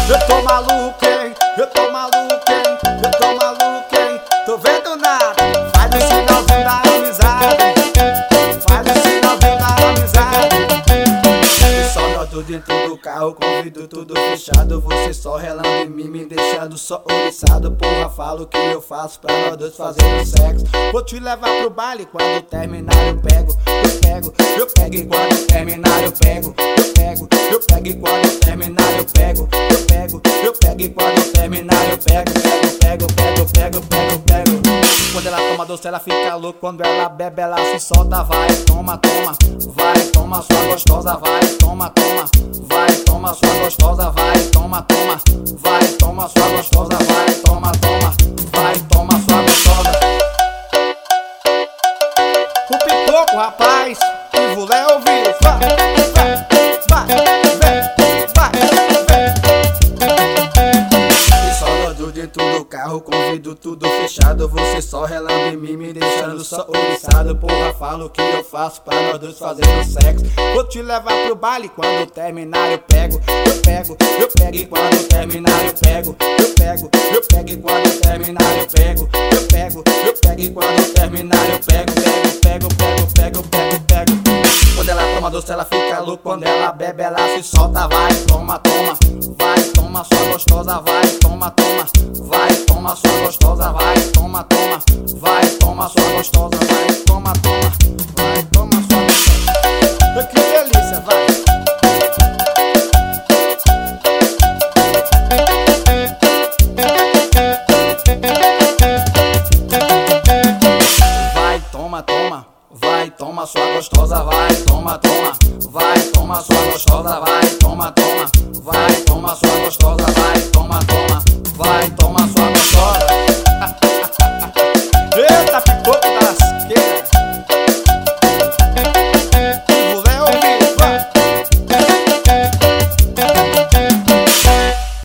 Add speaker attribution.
Speaker 1: Eu tô maluco, hein? Eu tô maluco, hein? Eu tô maluco, hein? Tô vendo nada. Faz o sinalzinho da amizade. Faz o sinalzinho da amizade. Só nós dois dentro do carro, com o vidro tudo fechado. Você só relando em mim, me deixando só oriçado. Porra, falo o que eu faço pra nós dois fazendo sexo. Vou te levar pro baile, quando terminar eu pego. Eu pego e quando terminar eu pego. Eu pego e quando terminar eu pego. Eu pego e quando terminar eu pego. Quando ela toma doce ela fica louca. Quando ela bebe ela se solta. Vai, toma, toma. Vai, toma, sua gostosa. Vai, toma, toma. Vai, toma, sua gostosa. Vai, toma, toma. Vai, toma, sua gostosa. Vai, toma, toma. Vai, toma, sua gostosa. O pipoco, rapaz, e vou lá ouvir. Vai, E só nós dois dentro do carro, com o vidro tudo fechado. Você só relando em mim, me deixando só oriçado. Porra, falo o que eu faço pra nós dois fazendo sexo. Vou te levar pro baile, quando terminar eu pego. Eu pego e quando terminar eu pego. Eu pego e quando terminar eu pego. Eu pego e quando terminar eu pego. Quando ela toma doce ela fica louca. Quando ela bebe ela se solta. Vai, toma, toma. Vai, toma, sua gostosa. Vai, toma, toma. Vai, toma, sua gostosa. Vai, toma, toma. Vai, toma, sua gostosa. Vai, toma, toma. Vai, toma, sua gostosa. Que delícia, vai. Vai, toma, toma. Vai, toma, sua gostosa. Vai, toma, toma. Vai, toma, sua gostosa. Vai, toma, toma. Vai, toma, sua gostosa. Vai, toma.